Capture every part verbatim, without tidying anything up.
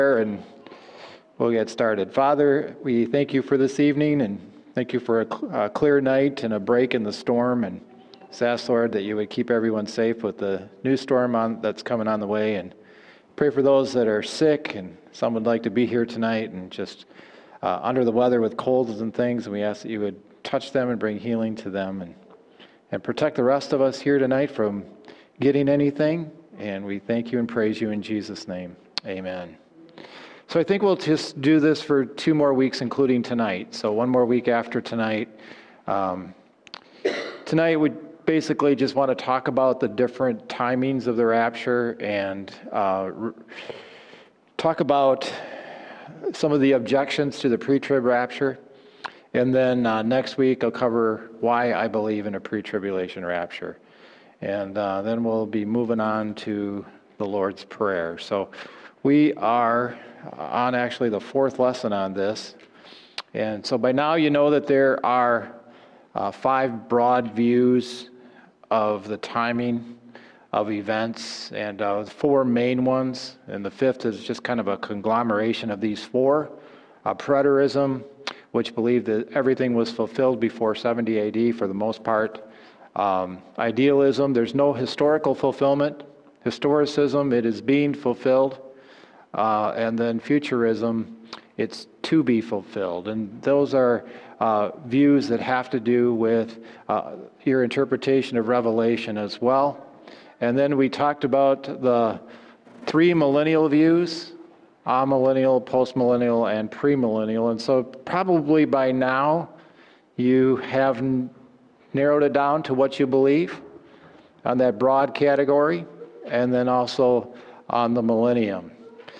And we'll get started. Father, we thank you for this evening and thank you for a, cl- a clear night and a break in the storm. And just ask, Lord, that you would keep everyone safe with the new storm on, that's coming on the way. And pray for those that are sick, and some would like to be here tonight and just uh, under the weather with colds and things. And we ask that you would touch them and bring healing to them, and, and protect the rest of us here tonight from getting anything. And we thank you and praise you in Jesus' name. Amen. So I think we'll just do this for two more weeks, including tonight. So one more week after tonight. Um, tonight we basically just want to talk about the different timings of the rapture and uh, r- talk about some of the objections to the pre-trib rapture. And then uh, next week I'll cover why I believe in a pre-tribulation rapture. And uh, then we'll be moving on to the Lord's Prayer. So we are on actually the fourth lesson on this. And so by now you know that there are uh, five broad views of the timing of events, and uh, four main ones. And the fifth is just kind of a conglomeration of these four. Uh, preterism, which believed that everything was fulfilled before seventy A D for the most part. Um, idealism, there's no historical fulfillment. Historicism, it is being fulfilled. Uh, and then futurism, it's to be fulfilled. And those are uh, views that have to do with uh, your interpretation of Revelation as well. And then we talked about the three millennial views, amillennial, postmillennial, and premillennial. And so probably by now you have n- narrowed it down to what you believe on that broad category, and then also on the millennium.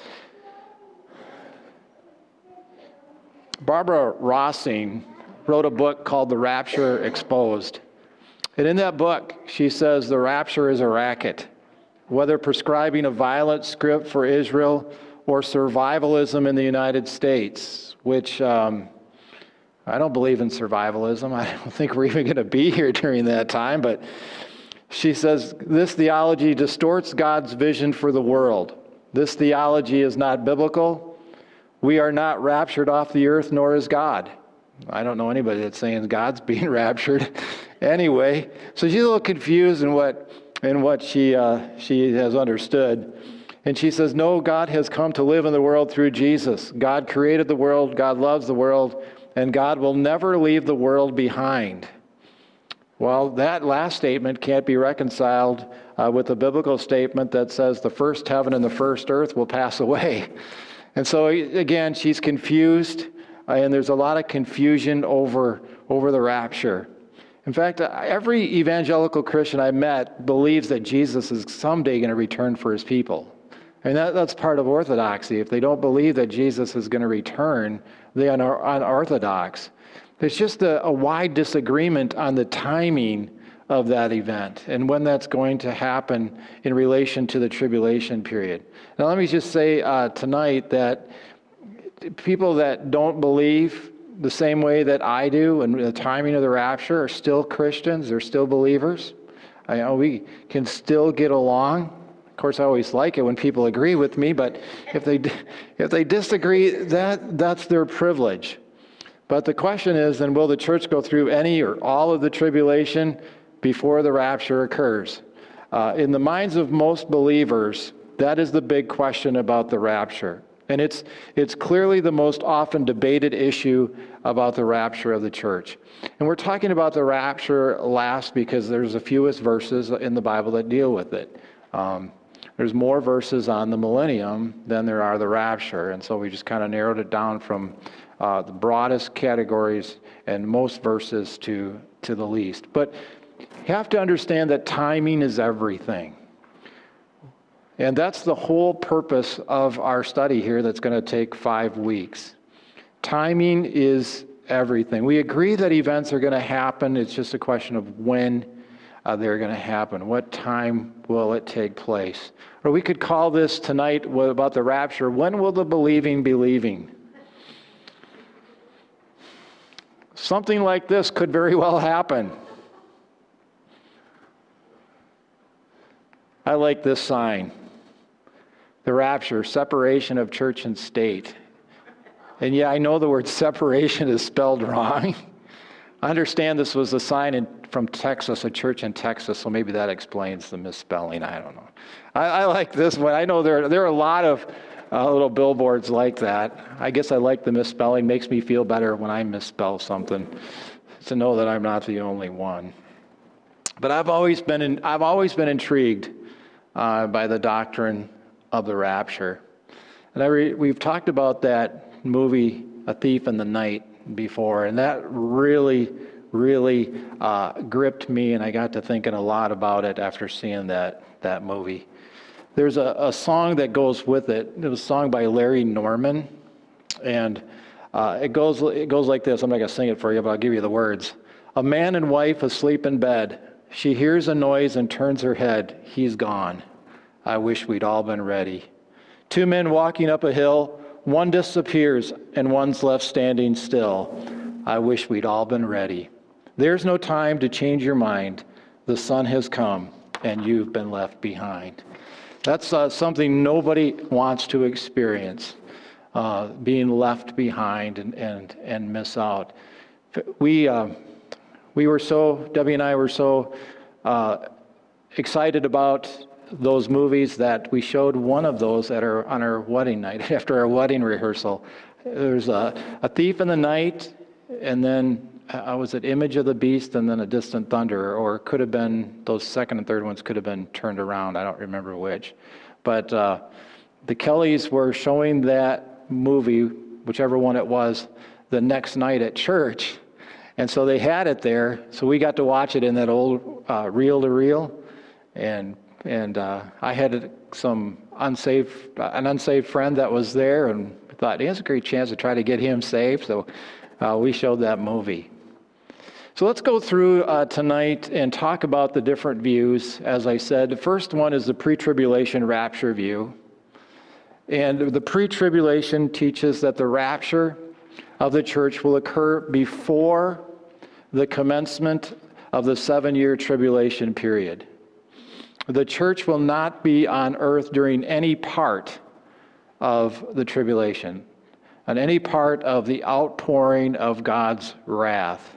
Barbara Rossing wrote a book called The Rapture Exposed. And in that book, she says the rapture is a racket, whether prescribing a violent script for Israel or survivalism in the United States, which um, I don't believe in survivalism. I don't think we're even going to be here during that time. But she says this theology distorts God's vision for the world. This theology is not biblical. We are not raptured off the earth, nor is God. I don't know anybody that's saying God's being raptured. Anyway, so she's a little confused in what in what she uh, she has understood. And she says, no, God has come to live in the world through Jesus. God created the world, God loves the world, and God will never leave the world behind. Well, that last statement can't be reconciled uh, with the biblical statement that says the first heaven and the first earth will pass away. And so, again, she's confused, uh, and there's a lot of confusion over, over the rapture. In fact, uh, every evangelical Christian I met believes that Jesus is someday going to return for his people. And that, that's part of orthodoxy. If they don't believe that Jesus is going to return, they are unorthodox. There's just a, a wide disagreement on the timing of that event and when that's going to happen in relation to the tribulation period. Now, let me just say uh, tonight that people that don't believe the same way that I do and the timing of the rapture are still Christians, they're still believers. I know we can still get along. Of course, I always like it when people agree with me, but if they if they disagree, that that's their privilege. But the question is, then, will the church go through any or all of the tribulation before the rapture occurs? Uh, in the minds of most believers, that is the big question about the rapture. And it's it's clearly the most often debated issue about the rapture of the church. And we're talking about the rapture last because there's the fewest verses in the Bible that deal with it. Um, there's more verses on the millennium than there are the rapture. And so we just kind of narrowed it down from uh, the broadest categories and most verses to, to the least. But you have to understand that timing is everything. And that's the whole purpose of our study here that's going to take five weeks. Timing is everything. We agree that events are going to happen. It's just a question of when uh, they're going to happen. What time will it take place? Or we could call this tonight about the rapture, when will the believing be leaving? Something like this could very well happen. I like this sign. The the rapture, separation of church and state. And yeah, I know the word separation is spelled wrong. I understand this was a sign in, from Texas, a church in Texas, so maybe that explains the misspelling. I don't know. I, I like this one. I know there, there are a lot of uh, little billboards like that. I guess I like the misspelling. Makes me feel better when I misspell something, to know that I'm not the only one. But I've always been in, I've always been intrigued uh, by the doctrine of the rapture. And I re, we've talked about that movie, A Thief in the Night, before, and that really, really uh, gripped me, and I got to thinking a lot about it after seeing that that movie. There's a, a song that goes with it. It was sung by Larry Norman, and uh, it goes it goes like this. I'm not going to sing it for you, but I'll give you the words. A man and wife asleep in bed. She hears a noise and turns her head. He's gone. I wish we'd all been ready. Two men walking up a hill. One disappears and one's left standing still. I wish we'd all been ready. There's no time to change your mind. The sun has come and you've been left behind. That's uh, something nobody wants to experience, uh, being left behind and, and, and miss out. We, uh, we were so, Debbie and I were so uh, excited about those movies that we showed one of those at our on our wedding night, after our wedding rehearsal. There's a, a Thief in the Night, and then uh, was it Image of the Beast, and then A Distant Thunder, or it could have been, those second and third ones could have been turned around. I don't remember which. But uh, the Kellys were showing that movie, whichever one it was, the next night at church. And so they had it there, so we got to watch it in that old uh, reel-to-reel, and And uh, I had some unsaved, an unsaved friend that was there, and thought he has a great chance to try to get him saved. So uh, we showed that movie. So let's go through uh, tonight and talk about the different views. As I said, the first one is the pre-tribulation rapture view. And the pre-tribulation teaches that the rapture of the church will occur before the commencement of the seven-year tribulation period. The church will not be on earth during any part of the tribulation, and any part of the outpouring of God's wrath.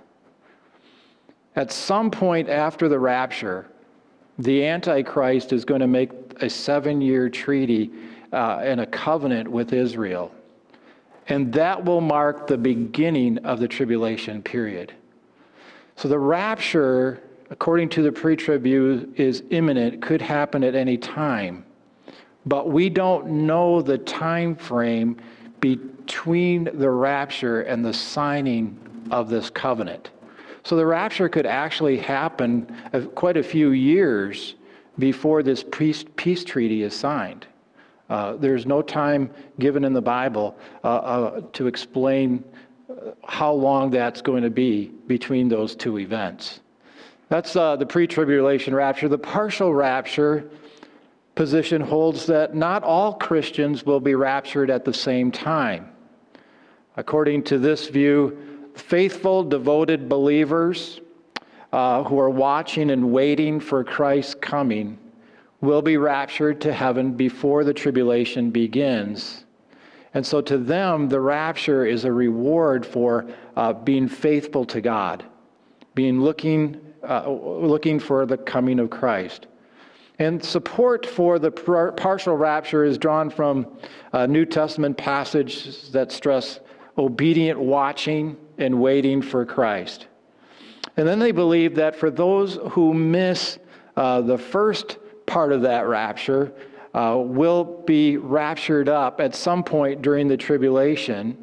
At some point after the rapture, the Antichrist is going to make a seven-year treaty uh, and a covenant with Israel, and that will mark the beginning of the tribulation period. So the rapture, according to the pre-trib view, is imminent, could happen at any time. But we don't know the time frame between the rapture and the signing of this covenant. So the rapture could actually happen quite a few years before this peace, peace treaty is signed. Uh, there's no time given in the Bible uh, uh, to explain how long that's going to be between those two events. That's uh, the pre-tribulation rapture. The partial rapture position holds that not all Christians will be raptured at the same time. According to this view, faithful, devoted believers uh, who are watching and waiting for Christ's coming will be raptured to heaven before the tribulation begins. And so to them, the rapture is a reward for uh, being faithful to God, being looking Uh, looking for the coming of Christ. And support for the par- partial rapture is drawn from uh, New Testament passages that stress obedient watching and waiting for Christ. And then they believe that for those who miss uh, the first part of that rapture, uh, will be raptured up at some point during the tribulation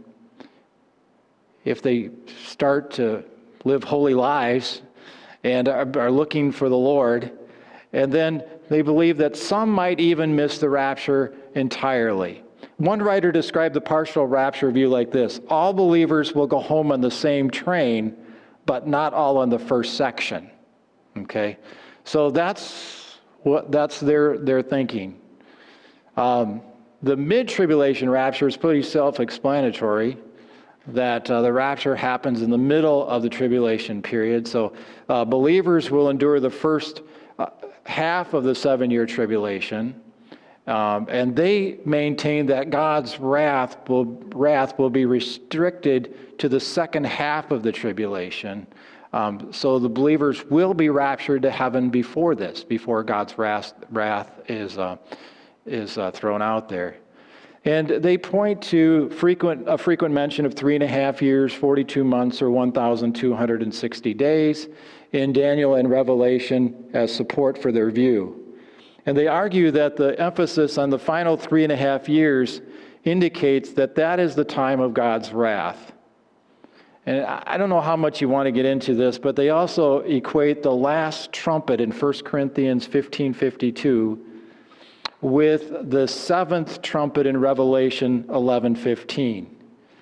if they start to live holy lives and are, are looking for the Lord. And then they believe that some might even miss the rapture entirely. One writer described the partial rapture view like this: all believers will go home on the same train, but not all on the first section. Okay? So that's what that's their, their thinking. Um, the mid-tribulation rapture is pretty self-explanatory, that uh, the rapture happens in the middle of the tribulation period. So uh, believers will endure the first uh, half of the seven-year tribulation, Um, and they maintain that God's wrath will, wrath will be restricted to the second half of the tribulation. Um, so the believers will be raptured to heaven before this, before God's wrath, wrath is, uh, is uh, thrown out there. And they point to frequent a frequent mention of three and a half years, forty-two months, or one thousand two hundred sixty days in Daniel and Revelation as support for their view. And they argue that the emphasis on the final three and a half years indicates that that is the time of God's wrath. And I don't know how much you want to get into this, but they also equate the last trumpet in First Corinthians fifteen fifty-two with the seventh trumpet in Revelation eleven fifteen.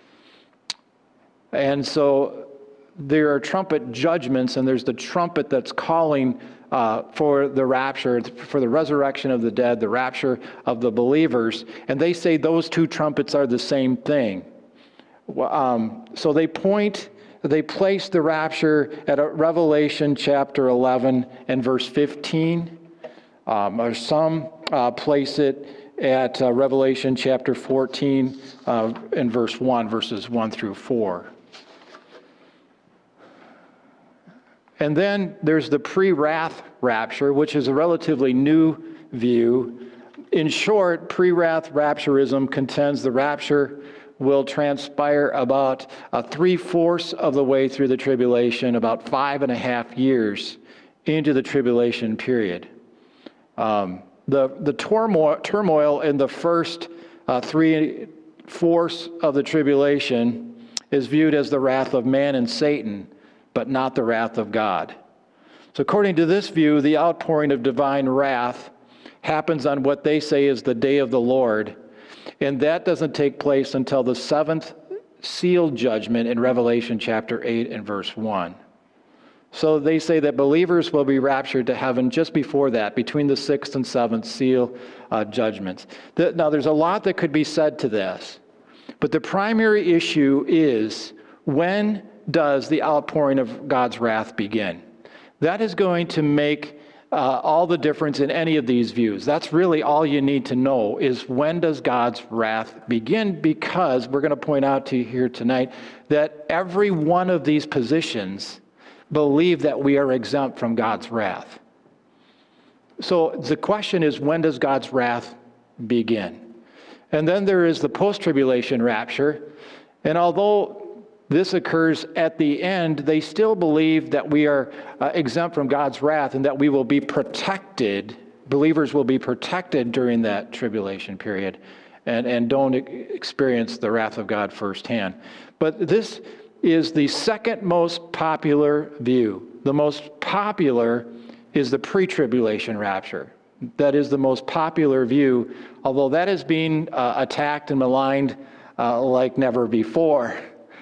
And so there are trumpet judgments, and there's the trumpet that's calling uh, for the rapture, for the resurrection of the dead, the rapture of the believers. And they say those two trumpets are the same thing. Um, so they point, they place the rapture at Revelation chapter eleven and verse fifteen. Um, or some uh, place it at uh, Revelation chapter fourteen uh, and verse one, verses one through four. And then there's the pre-wrath rapture, which is a relatively new view. In short, pre-wrath rapturism contends the rapture will transpire about uh, three-fourths of the way through the tribulation, about five and a half years into the tribulation period. Um, the the turmoil, turmoil in the first uh, three-fourths of the tribulation is viewed as the wrath of man and Satan, but not the wrath of God. So according to this view, the outpouring of divine wrath happens on what they say is the day of the Lord, and that doesn't take place until the seventh seal judgment in Revelation chapter eight and verse one. So they say that believers will be raptured to heaven just before that, between the sixth and seventh seal uh, judgments. The, now, there's a lot that could be said to this, but the primary issue is, when does the outpouring of God's wrath begin? That is going to make Uh, all the difference in any of these views. That's really all you need to know, is when does God's wrath begin? Because we're going to point out to you here tonight that every one of these positions believe that we are exempt from God's wrath. So the question is, when does God's wrath begin? And then there is the post-tribulation rapture. And although this occurs at the end, they still believe that we are uh, exempt from God's wrath and that we will be protected, believers will be protected during that tribulation period and, and don't experience the wrath of God firsthand. But this is the second most popular view. The most popular is the pre-tribulation rapture. That is the most popular view, although that is being uh, attacked and maligned uh, like never before.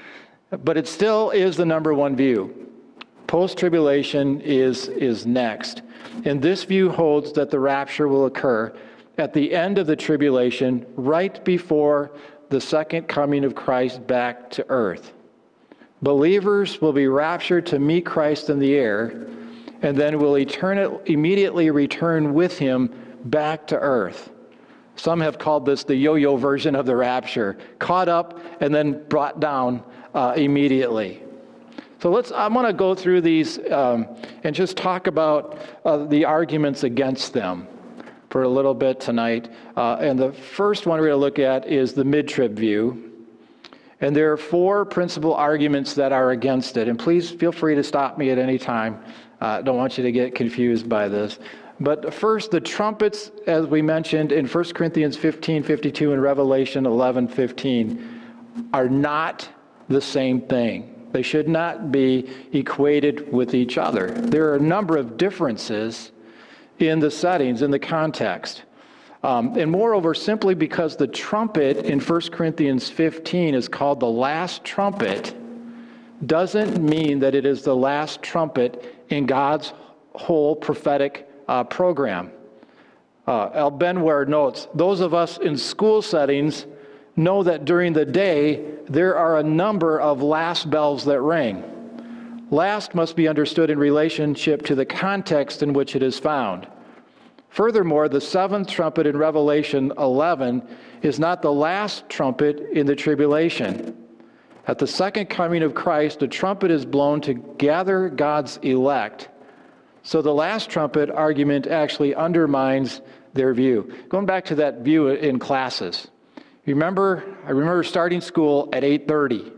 But it still is the number one view. Post-tribulation is, is next. And this view holds that the rapture will occur at the end of the tribulation, right before the second coming of Christ back to earth. Believers will be raptured to meet Christ in the air, and then will etern- immediately return with him back to earth. Some have called this the yo-yo version of the rapture, caught up and then brought down uh, immediately. So let's. I'm going to go through these um, and just talk about uh, the arguments against them for a little bit tonight. Uh, and the first one we're going to look at is the mid-trib view. And there are four principal arguments that are against it. And please feel free to stop me at any time. I uh, don't want you to get confused by this. But first, the trumpets, as we mentioned in First Corinthians fifteen fifty-two and Revelation eleven fifteen, are not the same thing. They should not be equated with each other. There are a number of differences in the settings, in the context. Um, and moreover, simply because the trumpet in First Corinthians fifteen is called the last trumpet, doesn't mean that it is the last trumpet in God's whole prophetic uh, program. Uh, Al Benware notes, those of us in school settings know that during the day, there are a number of last bells that ring. Last must be understood in relationship to the context in which it is found. Furthermore, the seventh trumpet in Revelation eleven is not the last trumpet in the tribulation. At the second coming of Christ, a trumpet is blown to gather God's elect. So the last trumpet argument actually undermines their view. Going back to that view in classes. Remember, I remember starting school at eight thirty.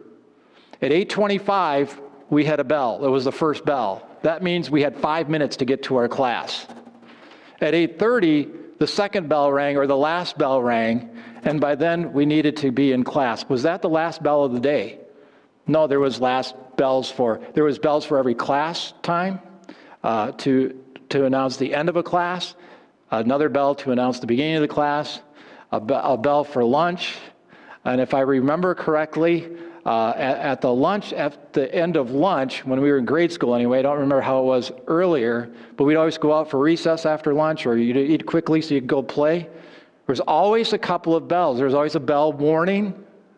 At eight twenty-five, we had a bell. It was the first bell. That means we had five minutes to get to our class. At eight thirty, the second bell rang, or the last bell rang, and by then we needed to be in class. Was that the last bell of the day? No, there was last bells for, there was bells for every class time uh, to, to announce the end of a class, another bell to announce the beginning of the class, a, be- a bell for lunch, and if I remember correctly, Uh, at, at the lunch, at the end of lunch, when we were in grade school anyway, I don't remember how it was earlier, but we'd always go out for recess after lunch, or you'd eat quickly so you'd go play. There was always a couple of bells. There was always a bell warning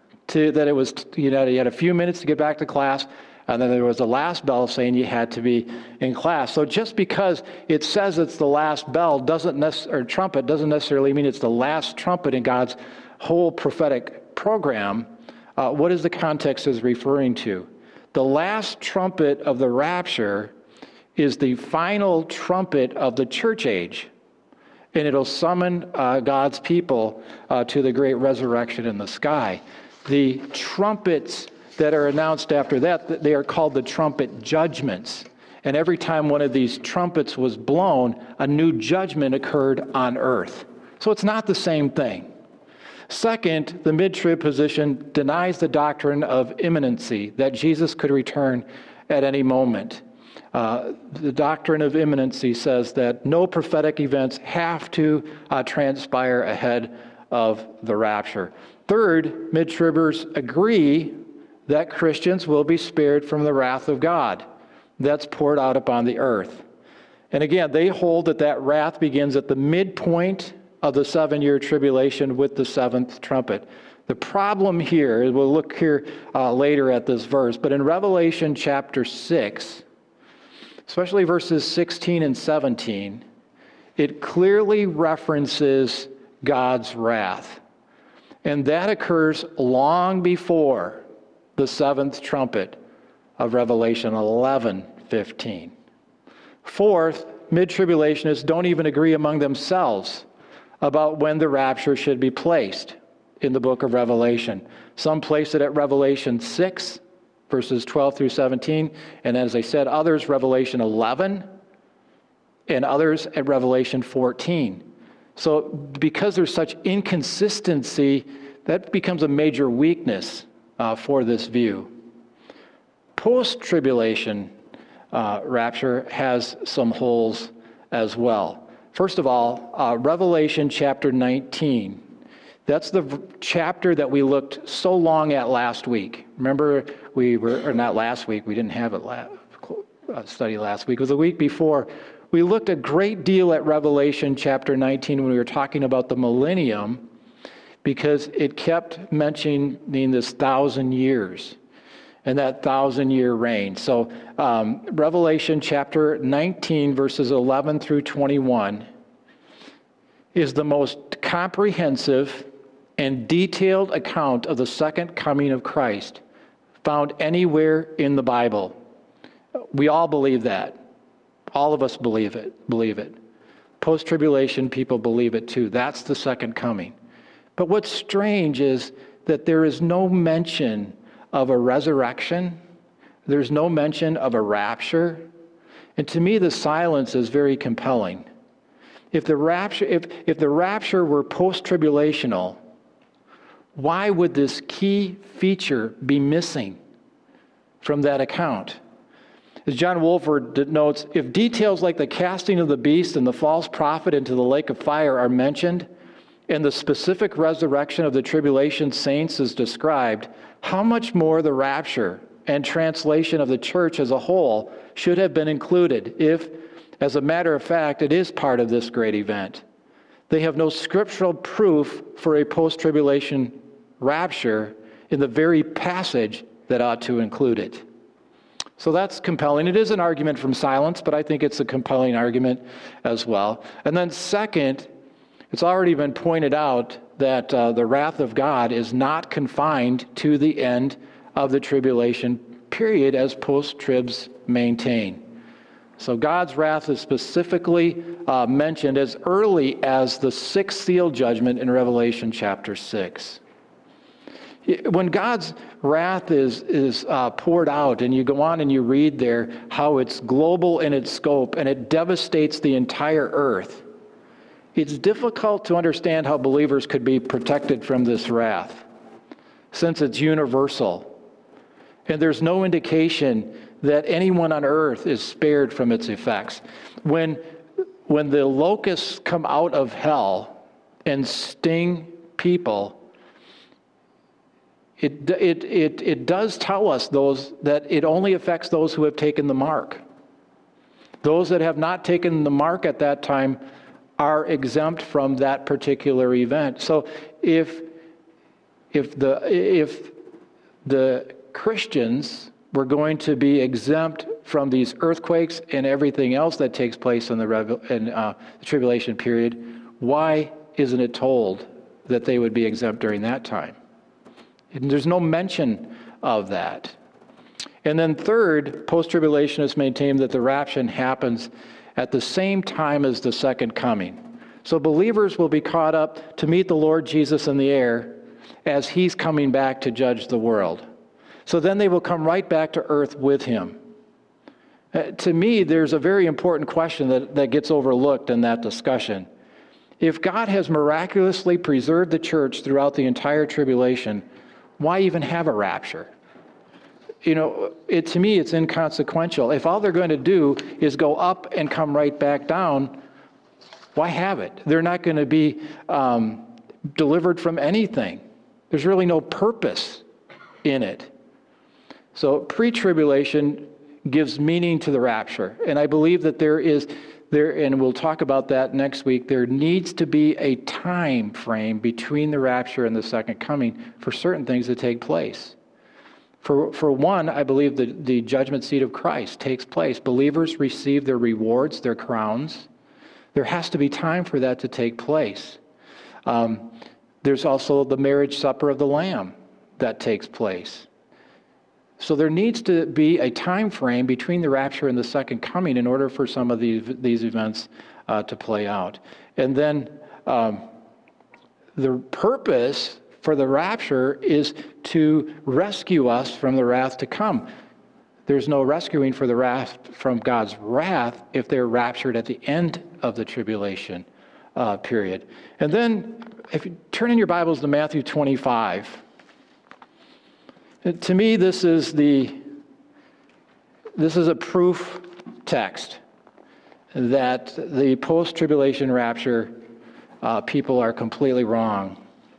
to that it was, you know, you had a few minutes to get back to class, and then there was the last bell saying you had to be in class. So just because it says it's the last bell doesn't necessarily, or trumpet doesn't necessarily mean it's the last trumpet in God's whole prophetic program. Uh, what is the context is referring to? The last trumpet of the rapture is the final trumpet of the church age, and it'll summon uh, God's people uh, to the great resurrection in the sky. The trumpets that are announced after that, they are called the trumpet judgments. And every time one of these trumpets was blown, a new judgment occurred on earth. So it's not the same thing. Second, the mid-trib position denies the doctrine of imminency, that Jesus could return at any moment. Uh, the doctrine of imminency says that no prophetic events have to uh, transpire ahead of the rapture. Third, mid-tribbers agree that Christians will be spared from the wrath of God that's poured out upon the earth. And again, they hold that that wrath begins at the midpoint of the seven-year tribulation with the seventh trumpet. The problem here, we'll look here uh, later at this verse, but in Revelation chapter six, especially verses sixteen and seventeen, it clearly references God's wrath. And that occurs long before the seventh trumpet of Revelation eleven fifteen. Fourth, mid-tribulationists don't even agree among themselves about when the rapture should be placed in the book of Revelation. Some place it at Revelation six, verses twelve through seventeen, and as I said, others Revelation eleven, and others at Revelation fourteen. So because there's such inconsistency, that becomes a major weakness uh, for this view. Post-tribulation uh, rapture has some holes as well. First of all, uh, Revelation chapter nineteen. That's the v- chapter that we looked so long at last week. Remember, we were, or not last week, we didn't have it la- uh, study last week. It was the week before. We looked a great deal at Revelation chapter nineteen when we were talking about the millennium, because it kept mentioning this thousand years and that thousand-year reign. So um, Revelation chapter nineteen, verses eleven through twenty-one, is the most comprehensive and detailed account of the second coming of Christ found anywhere in the Bible. We all believe that. All of us believe it. Believe it. Post-tribulation people believe it too. That's the second coming. But what's strange is that there is no mention of a resurrection. There's no mention of a rapture. And to me, the silence is very compelling. If the rapture, if, if the rapture were post-tribulational, why would this key feature be missing from that account? As John Wolford notes, if details like the casting of the beast and the false prophet into the lake of fire are mentioned, and the specific resurrection of the tribulation saints is described, how much more the rapture and translation of the church as a whole should have been included if, as a matter of fact, it is part of this great event. They have no scriptural proof for a post-tribulation rapture in the very passage that ought to include it. So that's compelling. It is an argument from silence, but I think it's a compelling argument as well. And then second, it's already been pointed out that uh, the wrath of God is not confined to the end of the tribulation period, as post-tribs maintain. So God's wrath is specifically uh, mentioned as early as the sixth seal judgment in Revelation chapter six. When God's wrath is, is uh, poured out, and you go on and you read there how it's global in its scope and it devastates the entire earth, it's difficult to understand how believers could be protected from this wrath, since it's universal. And there's no indication that anyone on earth is spared from its effects. When, when the locusts come out of hell and sting people, it, it, it, it does tell us those that it only affects those who have taken the mark. Those that have not taken the mark at that time are exempt from that particular event. So if if the if the Christians were going to be exempt from these earthquakes and everything else that takes place in the, Revel- in, uh, the tribulation period, why isn't it told that they would be exempt during that time? And there's no mention of that. And then third, post-tribulationists maintain that the rapture happens at the same time as the second coming. So believers will be caught up to meet the Lord Jesus in the air as he's coming back to judge the world. So then they will come right back to earth with him. Uh, to me, there's a very important question that, that gets overlooked in that discussion. If God has miraculously preserved the church throughout the entire tribulation, why even have a rapture? You know, it, to me, it's inconsequential. If all they're going to do is go up and come right back down, why have it? They're not going to be um, delivered from anything. There's really no purpose in it. So pre-tribulation gives meaning to the rapture. And I believe that there is, there, and we'll talk about that next week, there needs to be a time frame between the rapture and the second coming for certain things to take place. For for one, I believe that the judgment seat of Christ takes place. Believers receive their rewards, their crowns. There has to be time for that to take place. Um, there's also the marriage supper of the Lamb that takes place. So there needs to be a time frame between the rapture and the second coming in order for some of these, these events uh, to play out. And then um, the purpose for the rapture is to rescue us from the wrath to come. There's no rescuing for the wrath from God's wrath if they're raptured at the end of the tribulation uh, period. And then, if you turn in your Bibles to Matthew twenty-five, to me this is the this is a proof text that the post-tribulation rapture uh, people are completely wrong.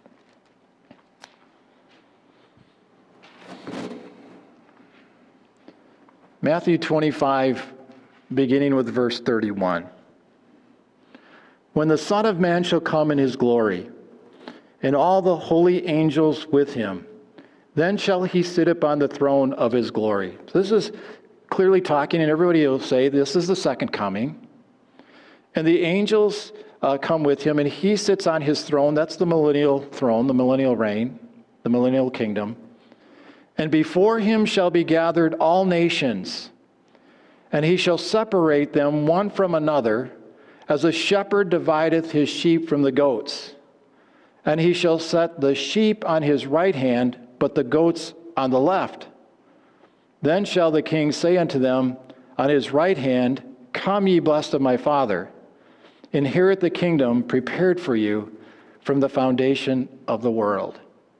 Matthew twenty-five, beginning with verse thirty-one. When the Son of Man shall come in his glory, and all the holy angels with him, then shall he sit upon the throne of his glory. So this is clearly talking, and everybody will say this is the second coming. And the angels uh, come with him, and he sits on his throne. That's the millennial throne, the millennial reign, the millennial kingdom. And before him shall be gathered all nations, and he shall separate them one from another, as a shepherd divideth his sheep from the goats. And he shall set the sheep on his right hand, but the goats on the left. Then shall the king say unto them on his right hand, Come, ye blessed of my Father, inherit the kingdom prepared for you from the foundation of the world.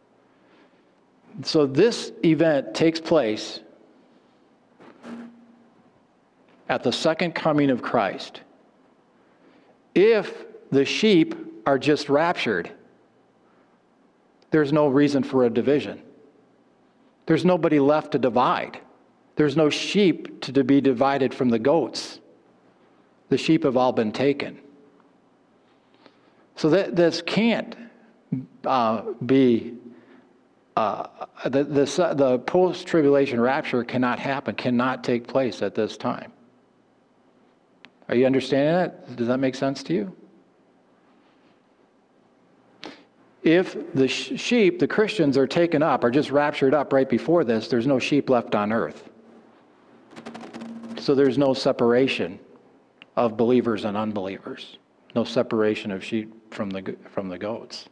So this event takes place at the second coming of Christ. If the sheep are just raptured, there's no reason for a division. There's nobody left to divide. There's no sheep to be divided from the goats. The sheep have all been taken. So that this can't uh, be uh, the, the, the post-tribulation rapture cannot happen, cannot take place at this time. Are you understanding that? Does that make sense to you? If the sh- sheep, the Christians, are taken up, are just raptured up right before this, there's no sheep left on earth. So there's no separation of believers and unbelievers. No separation of sheep from the from the goats.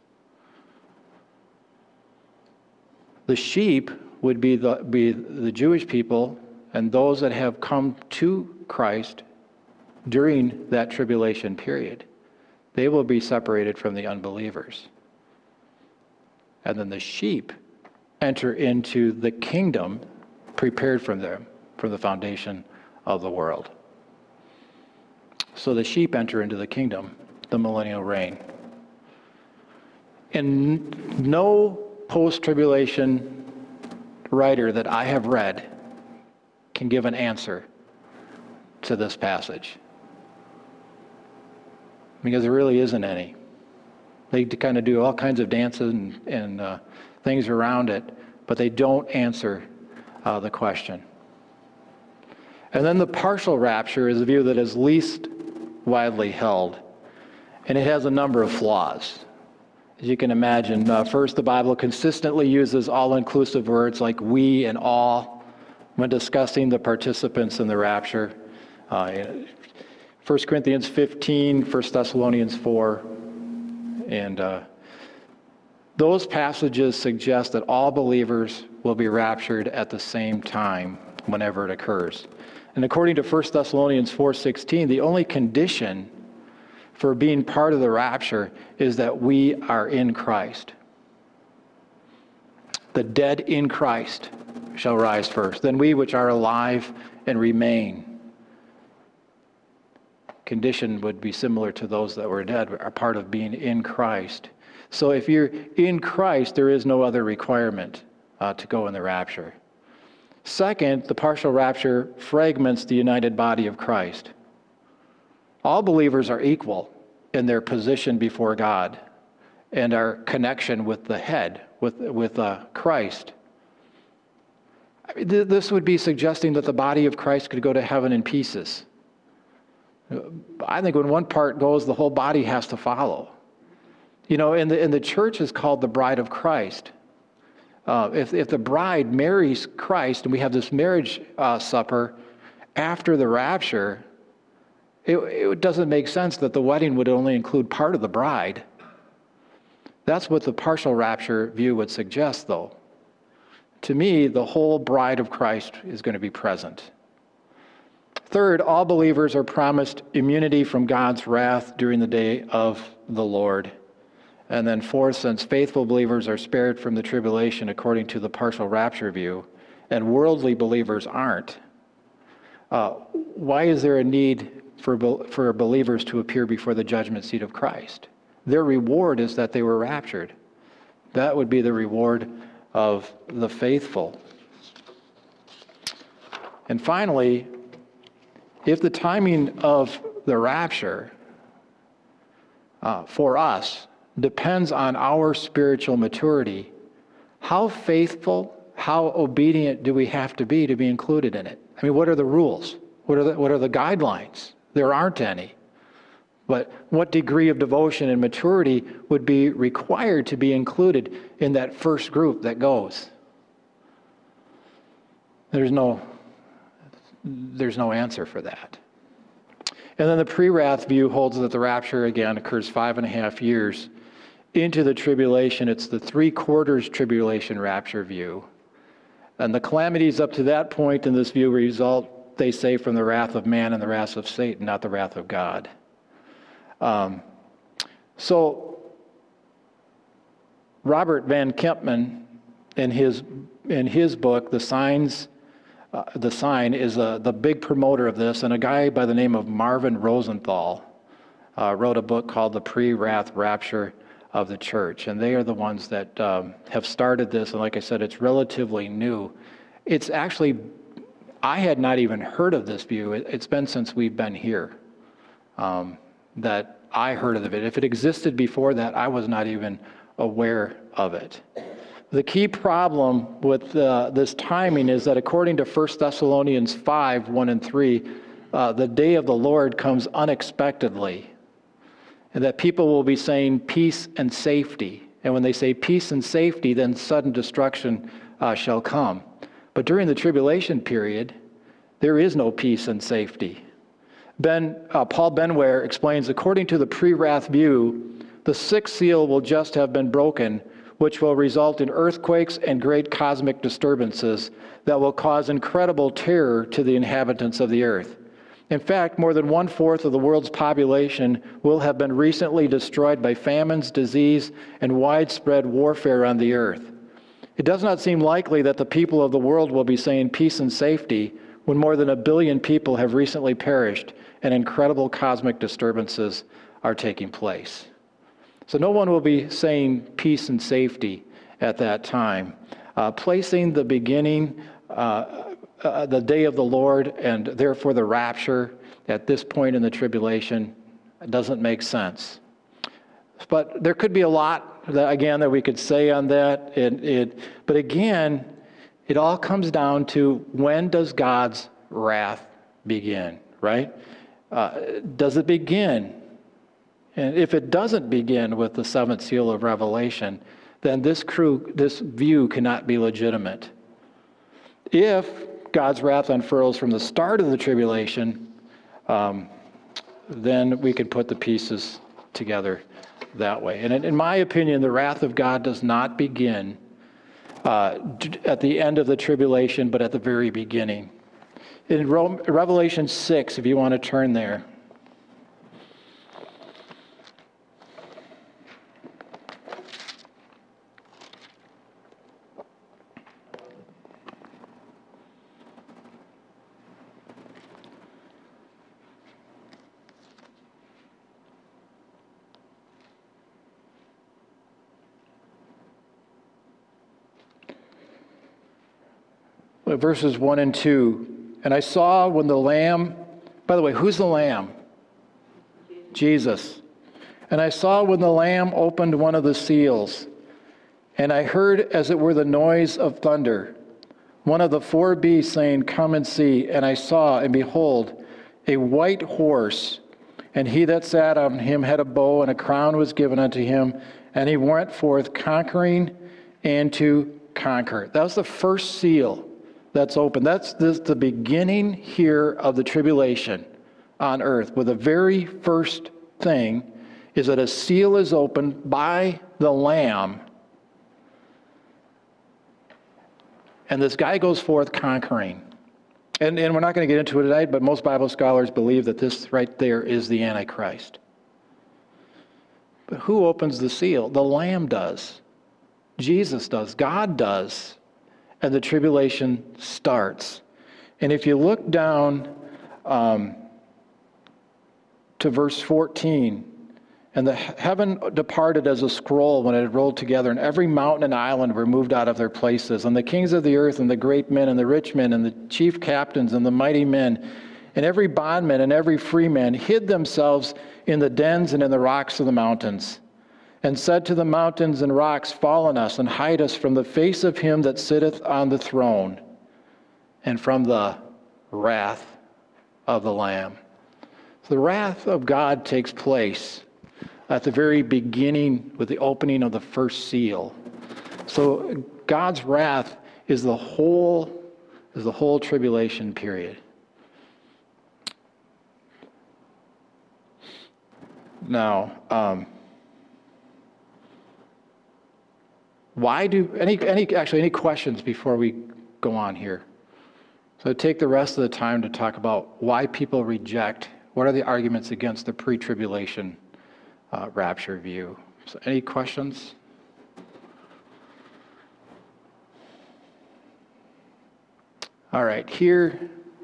The sheep would be the be the Jewish people and those that have come to Christ during that tribulation period. They will be separated from the unbelievers. And then the sheep enter into the kingdom prepared from them, from the foundation of the world. So the sheep enter into the kingdom, the millennial reign. And no post-tribulation writer that I have read can give an answer to this passage, because there really isn't any. They kind of do all kinds of dances and, and uh, things around it, but they don't answer uh, the question. And then the partial rapture is a view that is least widely held, and it has a number of flaws. As you can imagine, uh, first, the Bible consistently uses all-inclusive words like we and all when discussing the participants in the rapture. Uh, First Corinthians fifteen, First Thessalonians four, and uh, those passages suggest that all believers will be raptured at the same time whenever it occurs. And according to First Thessalonians four sixteen, the only condition for being part of the rapture is that we are in Christ. The dead in Christ shall rise first. Then we which are alive and remain. Condition would be similar to those that were dead, are part of being in Christ. So if you're in Christ, there is no other requirement uh, to go in the rapture. Second, the partial rapture fragments the united body of Christ. All believers are equal in their position before God and our connection with the head, with, with uh, Christ. I mean, th- this would be suggesting that the body of Christ could go to heaven in pieces. I think when one part goes, the whole body has to follow. You know, and the, and the church is called the bride of Christ. Uh, if, if the bride marries Christ and we have this marriage uh, supper after the rapture, it, it doesn't make sense that the wedding would only include part of the bride. That's what the partial rapture view would suggest, though. To me, the whole bride of Christ is going to be present. Third, all believers are promised immunity from God's wrath during the day of the Lord. And then fourth, since faithful believers are spared from the tribulation according to the partial rapture view, and worldly believers aren't, uh, why is there a need for, for believers to appear before the judgment seat of Christ? Their reward is that they were raptured. That would be the reward of the faithful. And finally, if the timing of the rapture uh, for us depends on our spiritual maturity, how faithful, how obedient do we have to be to be included in it? I mean, what are the rules? What are the, what are the guidelines? There aren't any. But what degree of devotion and maturity would be required to be included in that first group that goes? There's no There's no answer for that. And then the pre-wrath view holds that the rapture, again, occurs five and a half years into the tribulation. It's the three-quarters tribulation rapture view. And the calamities up to that point in this view result, they say, from the wrath of man and the wrath of Satan, not the wrath of God. Um, so, Robert Van Kempman, in his, in his book, The Signs Uh, the Sign, is uh, the big promoter of this, and a guy by the name of Marvin Rosenthal uh, wrote a book called The Pre-Wrath Rapture of the Church, and they are the ones that um, have started this, and like I said, it's relatively new. It's actually, I had not even heard of this view. It, it's been since we've been here um, that I heard of it. If it existed before that, I was not even aware of it. The key problem with uh, this timing is that according to First Thessalonians five, one and three, uh, the day of the Lord comes unexpectedly. And that people will be saying peace and safety. And when they say peace and safety, then sudden destruction uh, shall come. But during the tribulation period, there is no peace and safety. Ben, uh, Paul Benware explains, according to the pre-wrath view, the sixth seal will just have been broken, which will result in earthquakes and great cosmic disturbances that will cause incredible terror to the inhabitants of the earth. In fact, more than one-fourth of the world's population will have been recently destroyed by famines, disease, and widespread warfare on the earth. It does not seem likely that the people of the world will be saying peace and safety when more than a billion people have recently perished and incredible cosmic disturbances are taking place. So no one will be saying peace and safety at that time. Uh, placing the beginning, uh, uh, the day of the Lord, and therefore the rapture at this point in the tribulation doesn't make sense. But there could be a lot, that, again, that we could say on that. It, it, but again, it all comes down to when does God's wrath begin, right? Uh, does it begin? And if it doesn't begin with the seventh seal of Revelation, then this crew, this view cannot be legitimate. If God's wrath unfurls from the start of the tribulation, um, then we could put the pieces together that way. And in my opinion, the wrath of God does not begin uh, at the end of the tribulation, but at the very beginning. In Revelation six, if you want to turn there. Verses one and two. And I saw when the Lamb, by the way, who's the Lamb? Jesus. And I saw when the Lamb opened one of the seals, and I heard as it were the noise of thunder, one of the four beasts saying, "Come and see." And I saw, and behold, a white horse, and he that sat on him had a bow, and a crown was given unto him, and he went forth conquering and to conquer. That was the first seal that's open. That's this, the beginning here of the tribulation on earth, where the very first thing is that a seal is opened by the Lamb, and this guy goes forth conquering. And, and we're not going to get into it tonight, but most Bible scholars believe that this right there is the Antichrist. But who opens the seal? The Lamb does. Jesus does. God does. And the tribulation starts. And if you look down um, to verse fourteen, and the heaven departed as a scroll when it had rolled together, and every mountain and island were moved out of their places, and the kings of the earth, and the great men, and the rich men, and the chief captains, and the mighty men, and every bondman and every free man hid themselves in the dens and in the rocks of the mountains, and said to the mountains and rocks, "Fall on us, and hide us from the face of him that sitteth on the throne, and from the wrath of the Lamb." So the wrath of God takes place at the very beginning with the opening of the first seal. So God's wrath is the whole, is the whole tribulation period. Now, um, Why do, any, any, actually, any questions before we go on here? So take the rest of the time to talk about why people reject, what are the arguments against the pre-tribulation uh, rapture view? So any questions? All right, here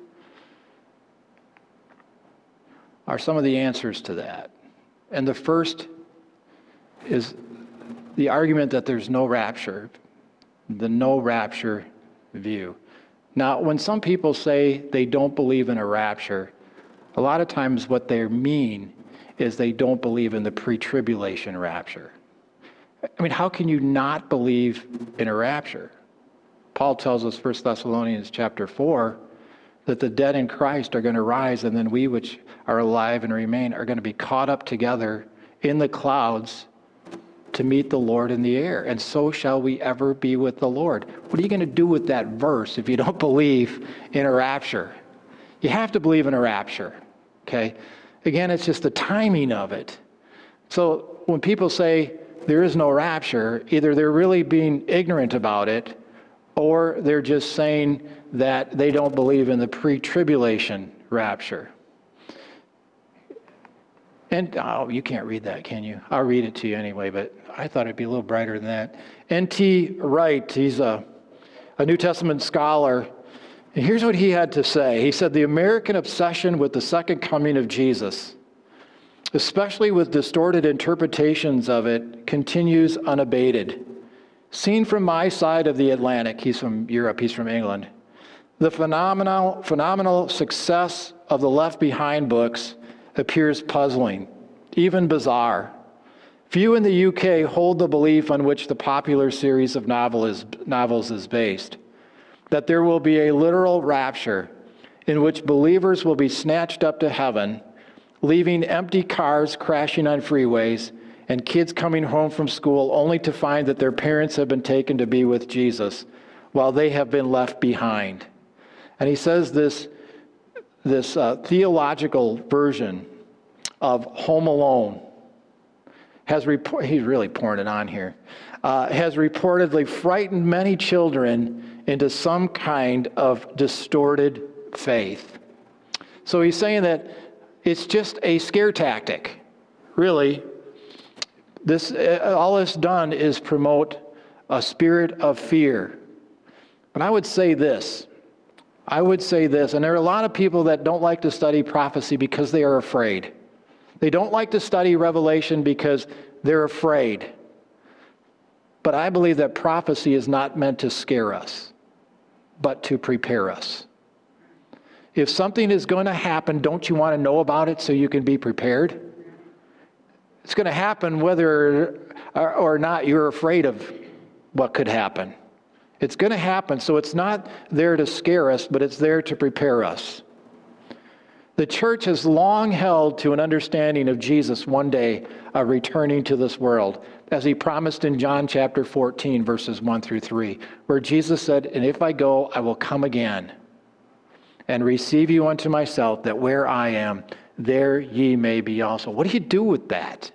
are some of the answers to that. And the first is the argument that there's no rapture, the no rapture view. Now, when some people say they don't believe in a rapture, a lot of times what they mean is they don't believe in the pre-tribulation rapture. I mean, how can you not believe in a rapture? Paul tells us, First Thessalonians chapter four, that the dead in Christ are going to rise, and then we which are alive and remain are going to be caught up together in the clouds to meet the Lord in the air. And so shall we ever be with the Lord. What are you going to do with that verse if you don't believe in a rapture? You have to believe in a rapture, okay? Again, it's just the timing of it. So when people say there is no rapture, either they're really being ignorant about it, or they're just saying that they don't believe in the pre-tribulation rapture. And, oh, you can't read that, can you? I'll read it to you anyway, but I thought it'd be a little brighter than that. N T Wright, he's a, a New Testament scholar, and here's what he had to say. He said, the American obsession with the second coming of Jesus, especially with distorted interpretations of it, continues unabated. Seen from my side of the Atlantic, he's from Europe, he's from England, the phenomenal, phenomenal success of the Left Behind books appears puzzling, even bizarre. Few in the U K hold the belief on which the popular series of novel is, novels is based, that there will be a literal rapture in which believers will be snatched up to heaven, leaving empty cars crashing on freeways and kids coming home from school only to find that their parents have been taken to be with Jesus while they have been left behind. And he says this this uh, theological version of Home Alone has report, he's really pouring it on here, uh, has reportedly frightened many children into some kind of distorted faith. So he's saying that it's just a scare tactic. Really, this uh, all it's done is promote a spirit of fear. But I would say this, I would say this, and there are a lot of people that don't like to study prophecy because they are afraid. They don't like to study Revelation because they're afraid. But I believe that prophecy is not meant to scare us, but to prepare us. If something is going to happen, don't you want to know about it so you can be prepared? It's going to happen whether or not you're afraid of what could happen. It's going to happen, so it's not there to scare us, but it's there to prepare us. The church has long held to an understanding of Jesus one day uh, returning to this world, as he promised in John chapter fourteen, verses one through three, where Jesus said, and if I go, I will come again and receive you unto myself, that where I am, there ye may be also. What do you do with that?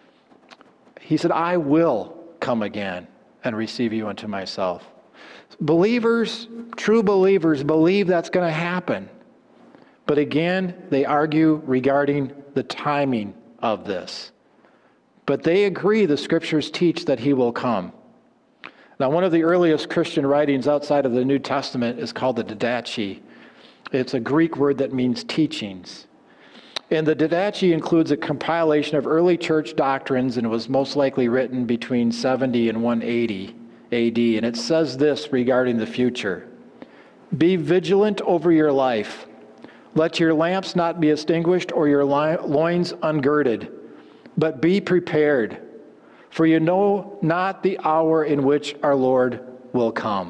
He said, I will come again and receive you unto myself. Believers, true believers, believe that's going to happen. But again, they argue regarding the timing of this. But they agree the scriptures teach that he will come. Now, one of the earliest Christian writings outside of the New Testament is called the Didache. It's a Greek word that means teachings. And the Didache includes a compilation of early church doctrines, and it was most likely written between seventy and one eighty A D. And it says this regarding the future. Be vigilant over your life. Let your lamps not be extinguished or your loins ungirded, but be prepared, for you know not the hour in which our Lord will come.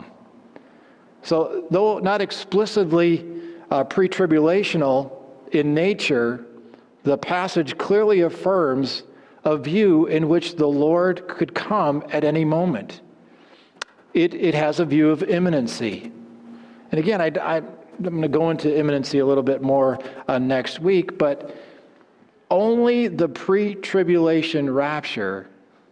So, though not explicitly uh, pre-tribulational in nature, the passage clearly affirms a view in which the Lord could come at any moment. It, it has a view of imminency. And again, I, I, I'm going to go into imminency a little bit more uh, next week, but only the pre-tribulation rapture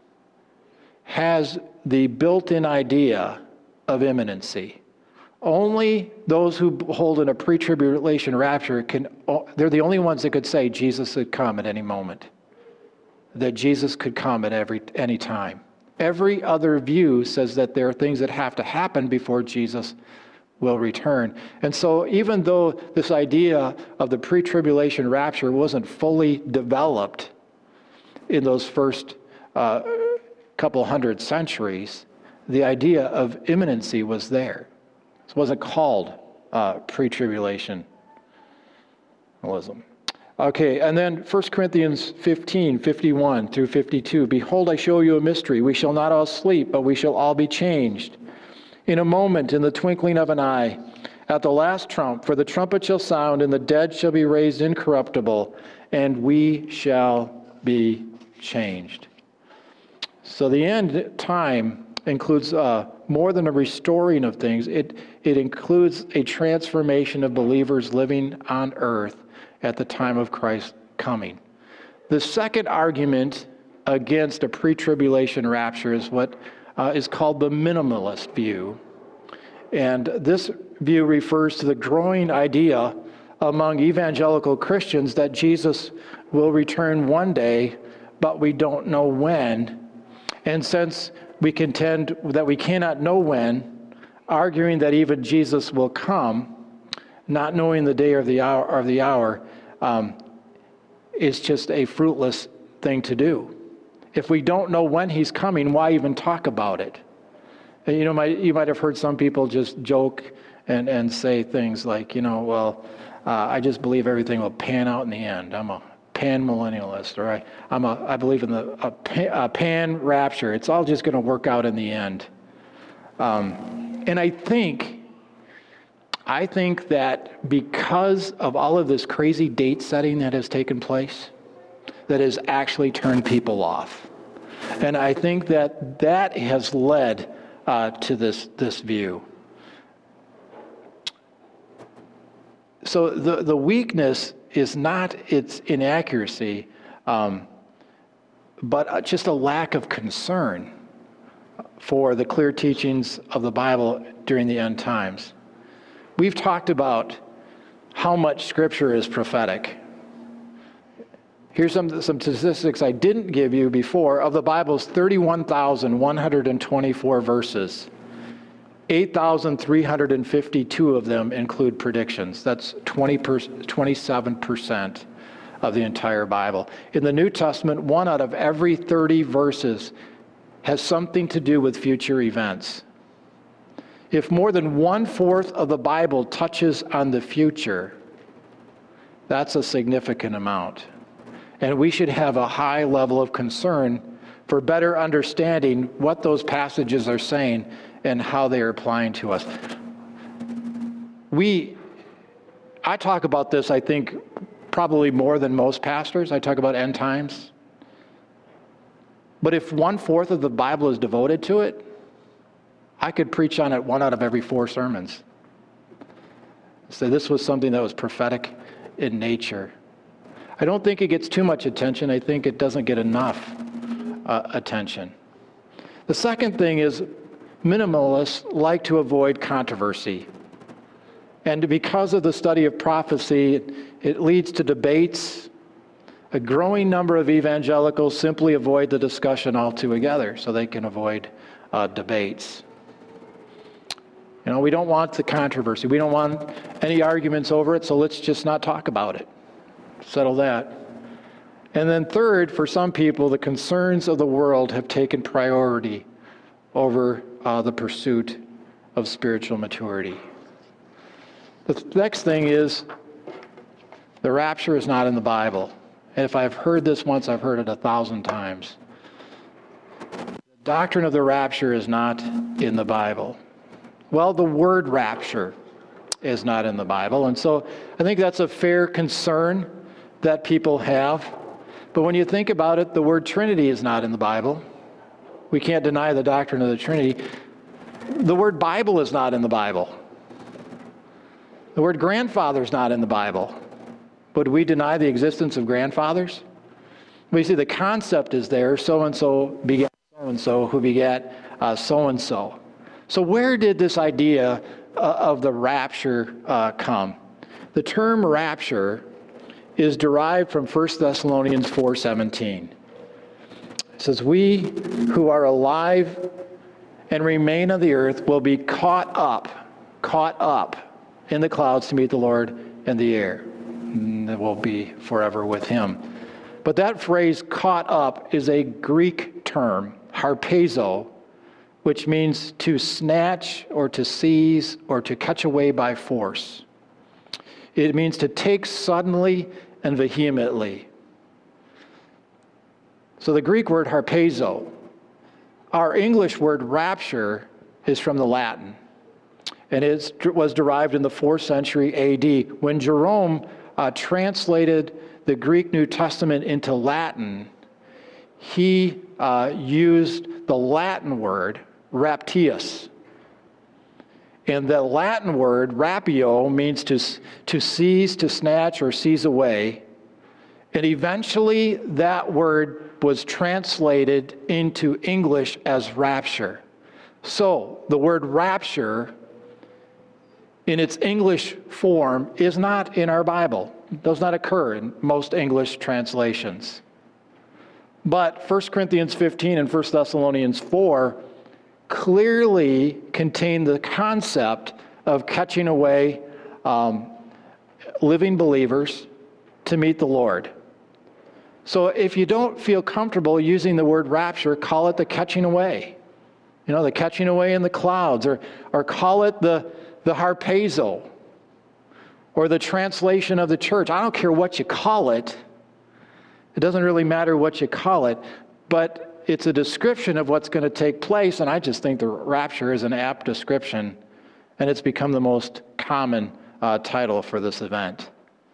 has the built-in idea of imminency. Only those who hold in a pre-tribulation rapture can, they're the only ones that could say Jesus could come at any moment, that Jesus could come at every any time. Every other view says that there are things that have to happen before Jesus will return. And so even though this idea of the pre-tribulation rapture wasn't fully developed in those first uh, couple hundred centuries, the idea of imminency was there. It wasn't called uh, pre-tribulationism. Okay, and then First Corinthians fifteen, fifty-one through fifty-two. Behold, I show you a mystery. We shall not all sleep, but we shall all be changed. In a moment, in the twinkling of an eye, at the last trump, for the trumpet shall sound, and the dead shall be raised incorruptible, and we shall be changed. So the end time includes uh, more than a restoring of things. It, it includes a transformation of believers living on earth at the time of Christ's coming. The second argument against a pre-tribulation rapture is what uh, is called the minimalist view. And this view refers to the growing idea among evangelical Christians that Jesus will return one day, but we don't know when. And since we contend that we cannot know when, arguing that even Jesus will come, not knowing the day or the hour, or the hour um, is just a fruitless thing to do. If we don't know when he's coming, why even talk about it? And, you know, my, you might have heard some people just joke and, and say things like, you know, well, uh, I just believe everything will pan out in the end. I'm a pan-millennialist, or I, I'm a, I believe in the a, a pan-rapture. It's all just going to work out in the end. Um, and I think I think that because of all of this crazy date setting that has taken place, that has actually turned people off. And I think that that has led uh, to this, this view. So the, the weakness is not its inaccuracy, um, but just a lack of concern for the clear teachings of the Bible during the end times. We've talked about how much Scripture is prophetic. Here's some, some statistics I didn't give you before. Of the Bible's thirty-one thousand one hundred twenty-four verses, eight thousand three hundred fifty-two of them include predictions. That's twenty per, twenty-seven percent of the entire Bible. In the New Testament, one out of every thirty verses has something to do with future events. If more than one-fourth of the Bible touches on the future, that's a significant amount. And we should have a high level of concern for better understanding what those passages are saying and how they are applying to us. We, I talk about this, I think, probably more than most pastors. I talk about end times. But if one-fourth of the Bible is devoted to it, I could preach on it one out of every four sermons. So this was something that was prophetic in nature. I don't think it gets too much attention. I think it doesn't get enough uh, attention. The second thing is minimalists like to avoid controversy. And because of the study of prophecy, it, it leads to debates. A growing number of evangelicals simply avoid the discussion altogether so they can avoid uh, debates. You know, we don't want the controversy. We don't want any arguments over it, so let's just not talk about it. Settle that. And then third, for some people, the concerns of the world have taken priority over uh, the pursuit of spiritual maturity. The next thing is the rapture is not in the Bible. And if I've heard this once, I've heard it a thousand times. The doctrine of the rapture is not in the Bible. Well, the word rapture is not in the Bible. And so I think that's a fair concern that people have. But when you think about it, the word Trinity is not in the Bible. We can't deny the doctrine of the Trinity. The word Bible is not in the Bible. The word grandfather is not in the Bible. Would we deny the existence of grandfathers? We see the concept is there, so-and-so begat so-and-so, who begat uh, so-and-so. So where did this idea uh, of the rapture uh, come? The term rapture is derived from First Thessalonians four seventeen. It says, we who are alive and remain on the earth will be caught up, caught up in the clouds to meet the Lord in the air. And we'll be forever with him. But that phrase, caught up, is a Greek term, harpazo, which means to snatch or to seize or to catch away by force. It means to take suddenly and vehemently. So the Greek word harpazo, our English word rapture, is from the Latin. And it was derived in the fourth century A D. When Jerome uh, translated the Greek New Testament into Latin, he uh, used the Latin word raptius. And the Latin word rapio means to, to seize, to snatch, or seize away. And eventually that word was translated into English as rapture. So the word rapture in its English form is not in our Bible. It does not occur in most English translations. But First Corinthians fifteen and First Thessalonians four clearly contain the concept of catching away um, living believers to meet the Lord. So if you don't feel comfortable using the word rapture, call it the catching away. You know, the catching away in the clouds, or or call it the, the harpazo, or the translation of the church. I don't care what you call it. It doesn't really matter what you call it, but it's a description of what's going to take place, and I just think the rapture is an apt description, and it's become the most common uh, title for this event.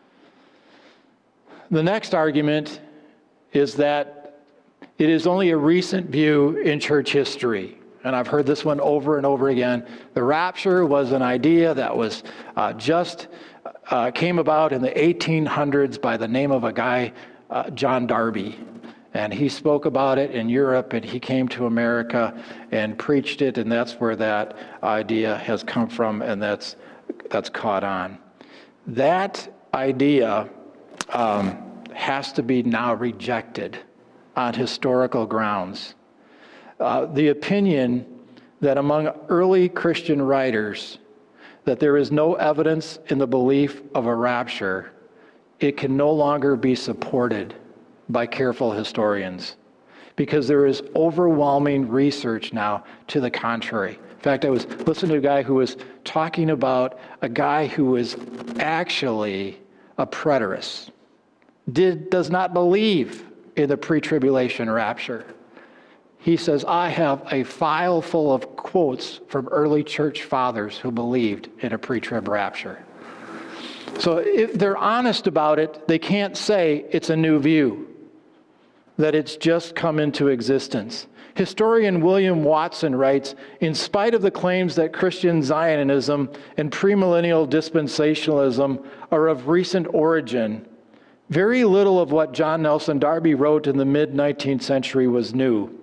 The next argument is that it is only a recent view in church history. And I've heard this one over and over again. The rapture was an idea that was uh, just uh, came about in the eighteen hundreds by the name of a guy, uh, John Darby. And he spoke about it in Europe, and he came to America and preached it, and that's where that idea has come from, and that's that's caught on. That idea um, has to be now rejected on historical grounds. Uh, the opinion that among early Christian writers that there is no evidence in the belief of a rapture, it can no longer be supported by careful historians, because there is overwhelming research now to the contrary. In fact, I was listening to a guy who was talking about a guy who was actually a preterist, did does not believe in the pre-tribulation rapture. He says, I have a file full of quotes from early church fathers who believed in a pre-trib rapture. So if they're honest about it, they can't say it's a new view, that it's just come into existence. Historian William Watson writes, in spite of the claims that Christian Zionism and premillennial dispensationalism are of recent origin, very little of what John Nelson Darby wrote in the mid-nineteenth century was new.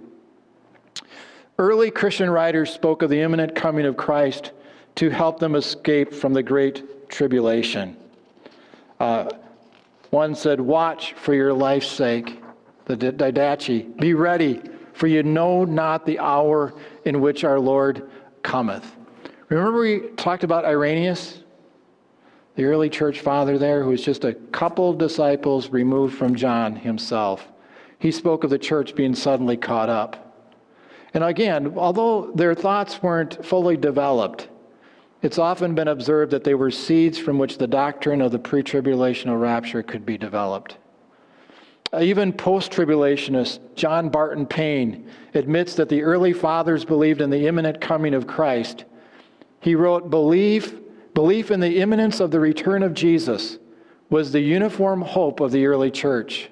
Early Christian writers spoke of the imminent coming of Christ to help them escape from the great tribulation. Uh, one said, watch for your life's sake, the Didache. Be ready, for you know not the hour in which our Lord cometh. Remember we talked about Irenaeus, the early church father there, who was just a couple of disciples removed from John himself. He spoke of the church being suddenly caught up. And again, although their thoughts weren't fully developed, it's often been observed that they were seeds from which the doctrine of the pre-tribulational rapture could be developed. Even post-tribulationist John Barton Payne admits that the early fathers believed in the imminent coming of Christ. He wrote, belief, belief in the imminence of the return of Jesus was the uniform hope of the early church.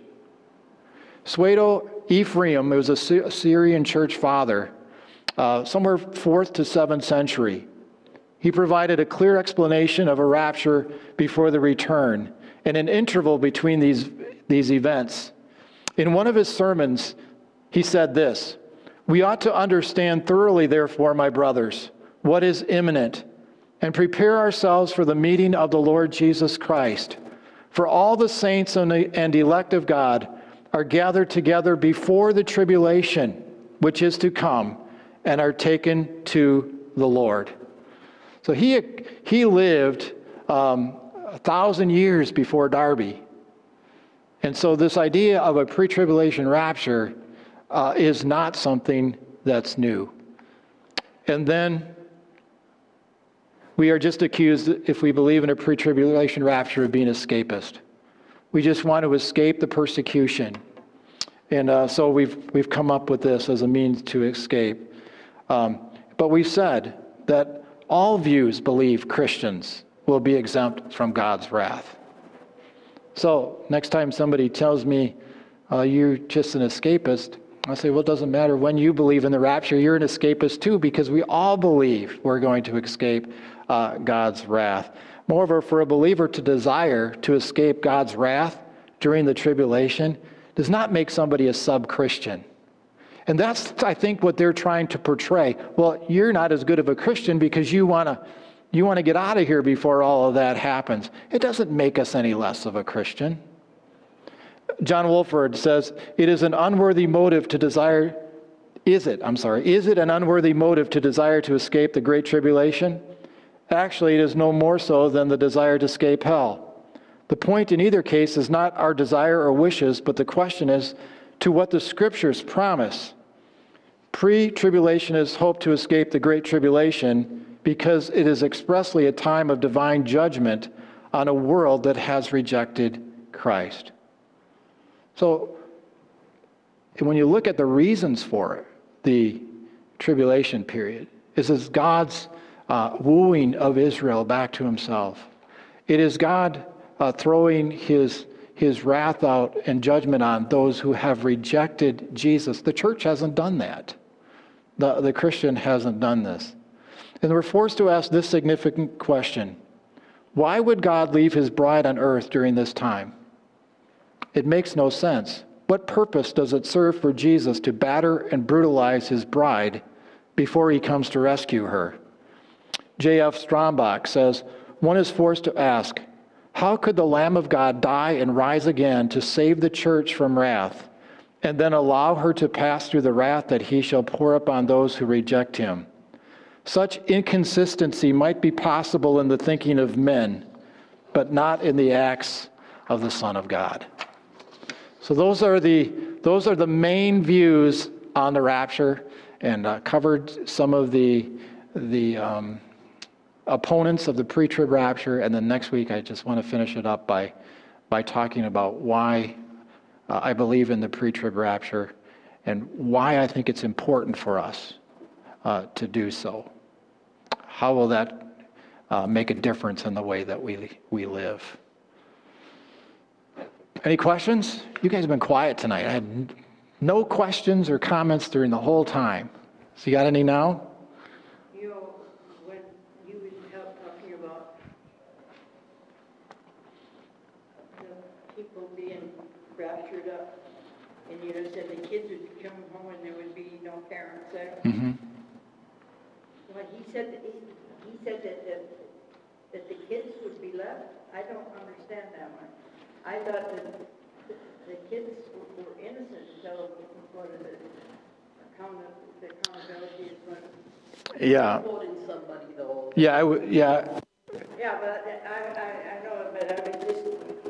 Suedo Ephraim, who was a Syrian church father, uh, somewhere fourth to seventh century. He provided a clear explanation of a rapture before the return and an interval between these, these events. In one of his sermons, he said this, we ought to understand thoroughly, therefore, my brothers, what is imminent, and prepare ourselves for the meeting of the Lord Jesus Christ. For all the saints and, and elect of God are gathered together before the tribulation, which is to come, and are taken to the Lord. So he he lived um, a thousand years before Darby. And so this idea of a pre-tribulation rapture uh, is not something that's new. And then we are just accused, if we believe in a pre-tribulation rapture, of being escapist. We just want to escape the persecution. And uh, so we've we've come up with this as a means to escape. Um, but we've said that all views believe Christians will be exempt from God's wrath. So next time somebody tells me, uh, you're just an escapist, I say, well, it doesn't matter when you believe in the rapture, you're an escapist too, because we all believe we're going to escape uh, God's wrath. Moreover, for a believer to desire to escape God's wrath during the tribulation does not make somebody a sub-Christian. And that's, I think, what they're trying to portray. Well, you're not as good of a Christian because you want to you want to get out of here before all of that happens. It doesn't make us any less of a Christian. John Wolford says, it is an unworthy motive to desire, is it, I'm sorry, is it an unworthy motive to desire to escape the great tribulation? Actually, it is no more so than the desire to escape hell. The point in either case is not our desire or wishes, but the question is to what the Scriptures promise. Pre-tribulationists hope to escape the great tribulation because it is expressly a time of divine judgment on a world that has rejected Christ. So, when you look at the reasons for it, the tribulation period, this is God's uh, wooing of Israel back to himself. It is God uh, throwing his, his wrath out and judgment on those who have rejected Jesus. The church hasn't done that. The, the Christian hasn't done this. And we're forced to ask this significant question. Why would God leave his bride on earth during this time? It makes no sense. What purpose does it serve for Jesus to batter and brutalize his bride before he comes to rescue her? J F Strombach says, one is forced to ask, how could the Lamb of God die and rise again to save the church from wrath, and then allow her to pass through the wrath that he shall pour upon those who reject him? Such inconsistency might be possible in the thinking of men, but not in the acts of the Son of God. So those are the those are the main views on the rapture, and uh, covered some of the the um, opponents of the pre-trib rapture. And then next week, I just want to finish it up by by talking about why uh, I believe in the pre-trib rapture and why I think it's important for us uh, to do so. How will that uh, make a difference in the way that we we live? Any questions? You guys have been quiet tonight. I had no questions or comments during the whole time. So you got any now? You know, when you were talking about the people being raptured up, and you know, said the kids would come home and there would be no parents there. Mm-hmm. When he said that, he, he said that, that that the kids would be left, I don't understand that one. I thought that the, the kids were, were innocent until what is it? Account, the accountability is when Yeah. quoting somebody though. Yeah. I w- yeah. Yeah, but I, I, I know, but I mean, just,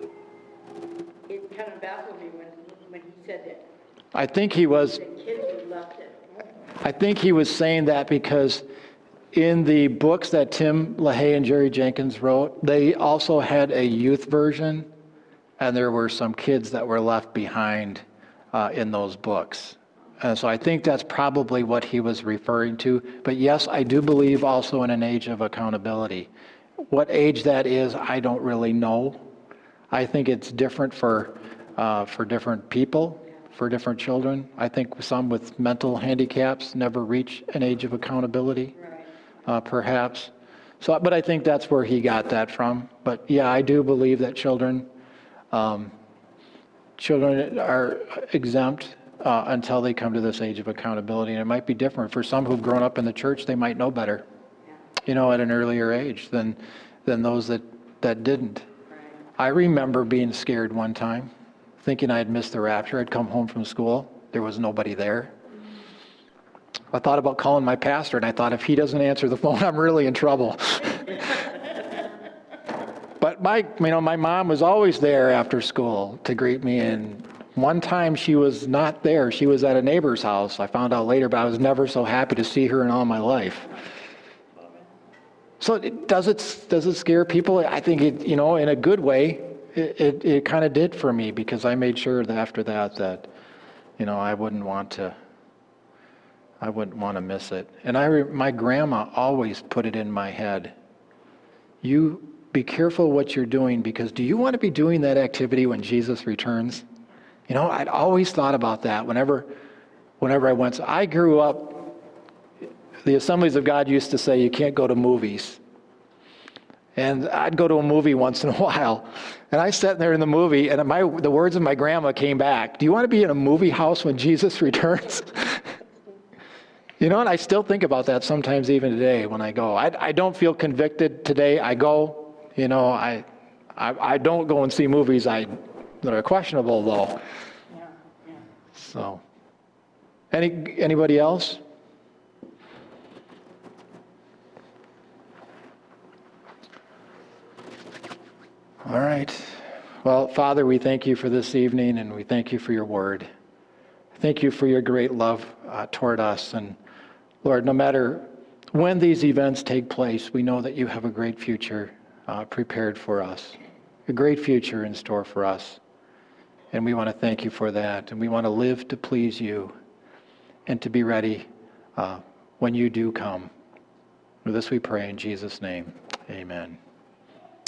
it kind of baffled me when, when he said that. I think he was. The kids were left at home. I think he was saying that because in the books that Tim LaHaye and Jerry Jenkins wrote, they also had a youth version, and there were some kids that were left behind uh, in those books. And so I think that's probably what he was referring to. But yes, I do believe also in an age of accountability. What age that is, I don't really know. I think it's different for uh, for different people, for different children. I think some with mental handicaps never reach an age of accountability, Right. uh, perhaps. So, but I think that's where he got that from. But yeah, I do believe that children, um, children are exempt uh, until they come to this age of accountability. And it might be different for some who've grown up in the church. They might know better, you know, at an earlier age than than those that that didn't. Right. I remember being scared one time, thinking I had missed the rapture. I'd come home from school. There was nobody there. I thought about calling my pastor, and I thought, if he doesn't answer the phone, I'm really in trouble. But my, you know, my mom was always there after school to greet me, and one time she was not there. She was at a neighbor's house. I found out later, but I was never so happy to see her in all my life. So it, does it does it scare people? I think it, you know, in a good way. it, it, it kind of did for me, because I made sure that after that, that, you know, I wouldn't want to, I wouldn't want to miss it. And I, re- my grandma always put it in my head, you be careful what you're doing, because do you want to be doing that activity when Jesus returns? You know, I'd always thought about that whenever, whenever I went. So I grew up, the Assemblies of God used to say you can't go to movies. And I'd go to a movie once in a while. And I sat there in the movie, and my, the words of my grandma came back. Do you want to be in a movie house when Jesus returns? You know, and I still think about that sometimes even today when I go. I, I don't feel convicted today. I go, you know, I, I, I don't go and see movies I, that are questionable, though. Yeah, yeah. So, any anybody else? All right. Well, Father, we thank you for this evening, and we thank you for your word. Thank you for your great love uh, toward us. And Lord, no matter when these events take place, we know that you have a great future uh, prepared for us, a great future in store for us. And we want to thank you for that. And we want to live to please you and to be ready uh, when you do come. For this we pray in Jesus' name. Amen.